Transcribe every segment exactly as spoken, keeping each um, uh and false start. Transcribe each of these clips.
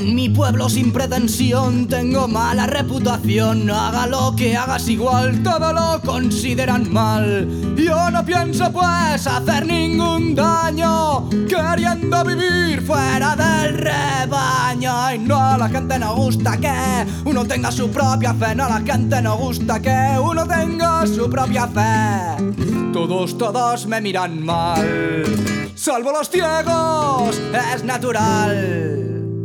En mi pueblo sin pretensión tengo mala reputación. Haga lo que hagas igual, todo lo consideran mal. Yo no pienso pues hacer ningún daño, queriendo vivir fuera del rebaño. Y no, a la gente no gusta que uno tenga su propia fe. No, a la gente no gusta que uno tenga su propia fe. Todos, todos me miran mal, salvo los ciegos, es natural.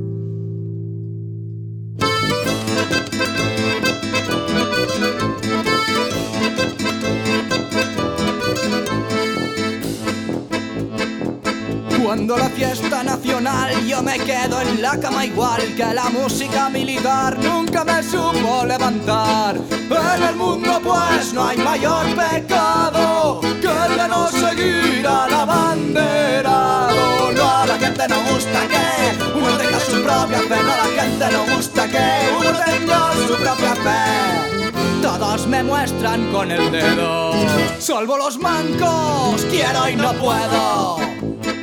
Cuando la fiesta nacional yo me quedo en la cama igual que la música militar nunca me supo levantar. En el mundo pues no hay mayor pecado que el de no seguir al abanderado. No, a la gente no gusta que uno tenga su propia fe. No, a la gente no gusta que uno tenga su propia fe. Todos me muestran con el dedo, salvo los mancos, quiero y no puedo.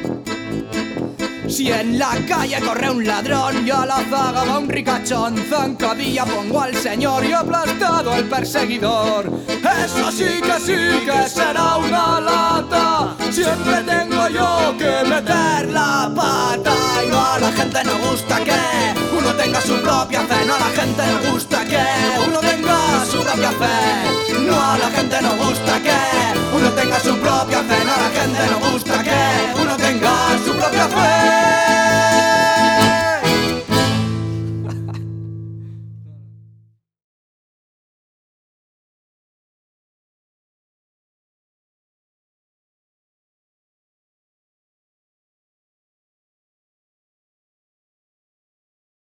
Si en la calle corre un ladrón, yo a la zaga va un ricachón. Zancadilla pongo al señor y aplastado al perseguidor. Eso sí que sí que será una lata, siempre tengo yo que meter la pata. Y no, a la gente no gusta que uno tenga su propia fe. No, a la gente no gusta que uno tenga su propia fe. No, a la gente no gusta que uno tenga su propia fe. No, a la gente no gusta que uno tenga su propia fe.